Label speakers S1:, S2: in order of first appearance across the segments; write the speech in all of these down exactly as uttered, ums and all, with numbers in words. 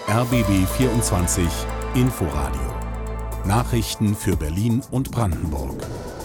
S1: R B B vierundzwanzig Inforadio. Nachrichten für Berlin und Brandenburg.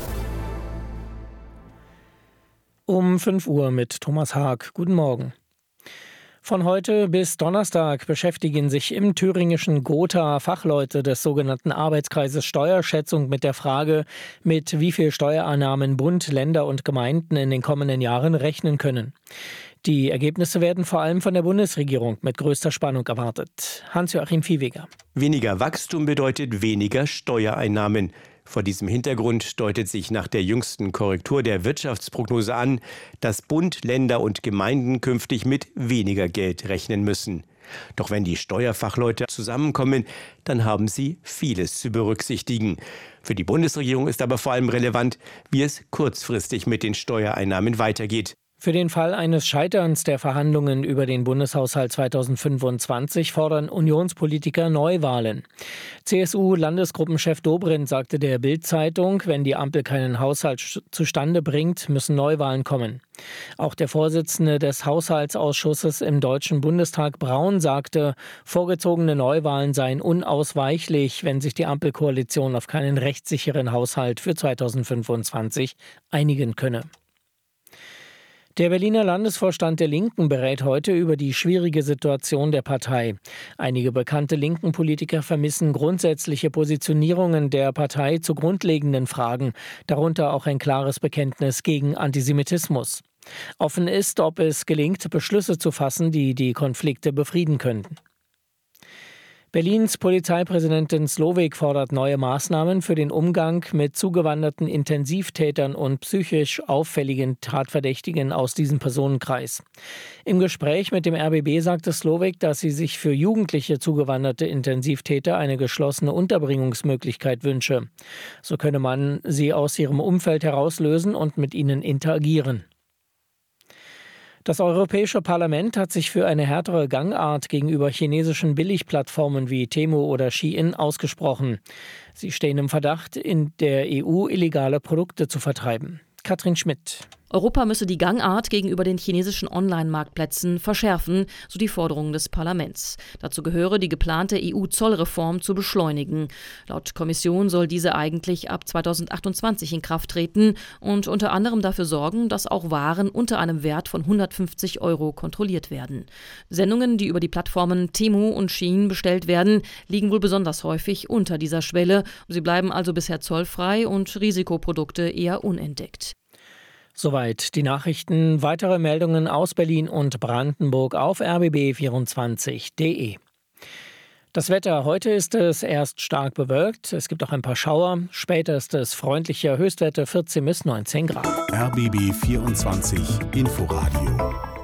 S2: Um fünf Uhr mit Thomas Haag. Guten Morgen. Von heute bis Donnerstag beschäftigen sich im thüringischen Gotha Fachleute des sogenannten Arbeitskreises Steuerschätzung mit der Frage, mit wie viel Steuereinnahmen Bund, Länder und Gemeinden in den kommenden Jahren rechnen können. Die Ergebnisse werden vor allem von der Bundesregierung mit größter Spannung erwartet. Hans-Joachim Viehweger.
S3: Weniger Wachstum bedeutet weniger Steuereinnahmen. Vor diesem Hintergrund deutet sich nach der jüngsten Korrektur der Wirtschaftsprognose an, dass Bund, Länder und Gemeinden künftig mit weniger Geld rechnen müssen. Doch wenn die Steuerfachleute zusammenkommen, dann haben sie vieles zu berücksichtigen. Für die Bundesregierung ist aber vor allem relevant, wie es kurzfristig mit den Steuereinnahmen weitergeht.
S2: Für den Fall eines Scheiterns der Verhandlungen über den Bundeshaushalt zweitausendfünfundzwanzig fordern Unionspolitiker Neuwahlen. C S U-Landesgruppenchef Dobrindt sagte der Bild-Zeitung, wenn die Ampel keinen Haushalt zustande bringt, müssen Neuwahlen kommen. Auch der Vorsitzende des Haushaltsausschusses im Deutschen Bundestag Braun sagte, vorgezogene Neuwahlen seien unausweichlich, wenn sich die Ampelkoalition auf keinen rechtssicheren Haushalt für zweitausendfünfundzwanzig einigen könne. Der Berliner Landesvorstand der Linken berät heute über die schwierige Situation der Partei. Einige bekannte linken Politiker vermissen grundsätzliche Positionierungen der Partei zu grundlegenden Fragen, darunter auch ein klares Bekenntnis gegen Antisemitismus. Offen ist, ob es gelingt, Beschlüsse zu fassen, die die Konflikte befrieden könnten. Berlins Polizeipräsidentin Slowik fordert neue Maßnahmen für den Umgang mit zugewanderten Intensivtätern und psychisch auffälligen Tatverdächtigen aus diesem Personenkreis. Im Gespräch mit dem R B B sagte Slowik, dass sie sich für jugendliche zugewanderte Intensivtäter eine geschlossene Unterbringungsmöglichkeit wünsche. So könne man sie aus ihrem Umfeld herauslösen und mit ihnen interagieren. Das Europäische Parlament hat sich für eine härtere Gangart gegenüber chinesischen Billigplattformen wie Temu oder Shein ausgesprochen. Sie stehen im Verdacht, in der E U illegale Produkte zu vertreiben. Katrin Schmidt.
S4: Europa müsse die Gangart gegenüber den chinesischen Online-Marktplätzen verschärfen, so die Forderung des Parlaments. Dazu gehöre, die geplante E U-Zollreform zu beschleunigen. Laut Kommission soll diese eigentlich ab zweitausendachtundzwanzig in Kraft treten und unter anderem dafür sorgen, dass auch Waren unter einem Wert von hundertfünfzig Euro kontrolliert werden. Sendungen, die über die Plattformen Temu und Shein bestellt werden, liegen wohl besonders häufig unter dieser Schwelle. Sie bleiben also bisher zollfrei und Risikoprodukte eher unentdeckt.
S2: Soweit die Nachrichten. Weitere Meldungen aus Berlin und Brandenburg auf r b b vierundzwanzig punkt d e. Das Wetter. Heute ist es erst stark bewölkt. Es gibt auch ein paar Schauer. Später ist es freundlicher. Höchstwerte vierzehn bis neunzehn Grad.
S1: R B B vierundzwanzig Inforadio.